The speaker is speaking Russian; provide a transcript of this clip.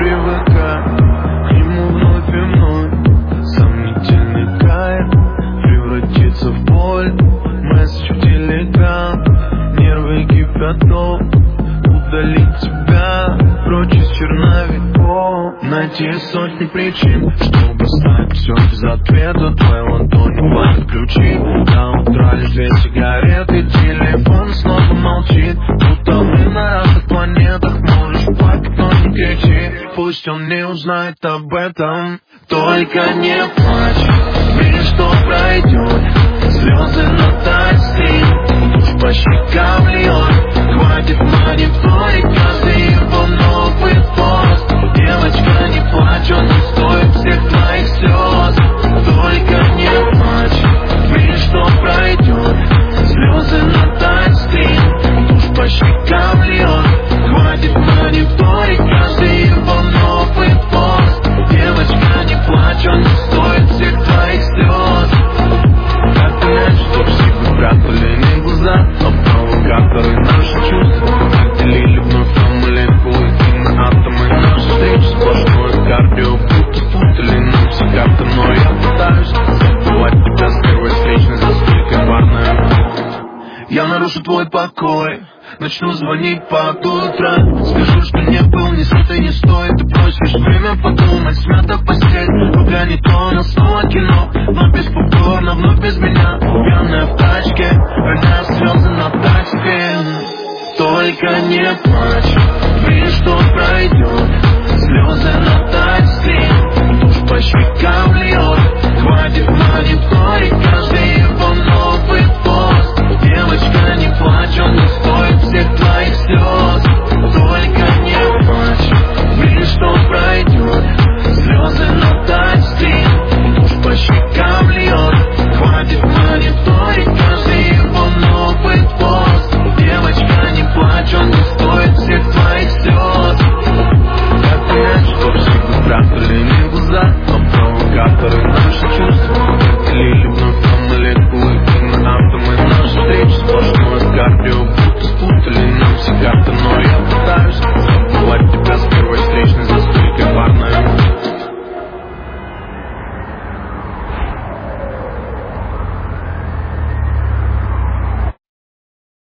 привыкай к нему вновь и вновь. Сомнительный кайф превратится в боль. Месседж в телеграм, нервы кипяток. Удалить тебя прочь из черновиков. Найти сотни причин, чтобы ставить все без ответа. Твой ладонь хватит ключи. До утра лишь 2 сигареты. Телефон снова молчит, будто мы на разных планетах. Можешь плакать, но не кричи, пусть он не узнает об этом. Только не плачь, верь, что пройдет. Слезы на тачскрин, уж по щекам льет. Хватит мониторить каждый его новый пост. Девочка, не плачь, он не стоит всех твоих слез. Только не плачь, верь, что пройдет. Слезы на тачскрин, уж по щекам льет. Хватит мониторить каждый его новый пост. Девочка, не плачь, он не стоит всех твоих слез. Как понять, что всегда прятали не глаза, но провокаторы наши чувства отделили вновь на молекулы и на атомы. Наши встречи сплошное кардио, будто спутали нам все карты. Но я пытаюсь забывать тебя с первой встречной за стойкой барной. Я нарушу твой покой, начну звонить под утро. Скажу, что не был, ни света не стоит. Ты просишь время подумать, смята постель. Рука не то, но снова кино. Вновь беспокойно, вновь без меня. Пьяная в тачке, роняя слезы на тачскрин. Только не плачь, верь, что пройдет. Слезы на тачскрин, тушь по щекам льет. Хватит мониторить каждый его новый пост. Девочка, не плачь, он не стоит всех твоих слез. Только не плачь, верь, что пройдет. Слезы на тачскрин, тушь по щекам льет. Хватит мониторить каждый его новый пост. Девочка, не плачь, он не стоит всех твоих слез. Как понять, что всегда прятали не глаза, но провокаторы наши чувства отделили вновь на молекулы и на атомы. Наши встречи сплошное кардио, будто спутали нам все карты. Но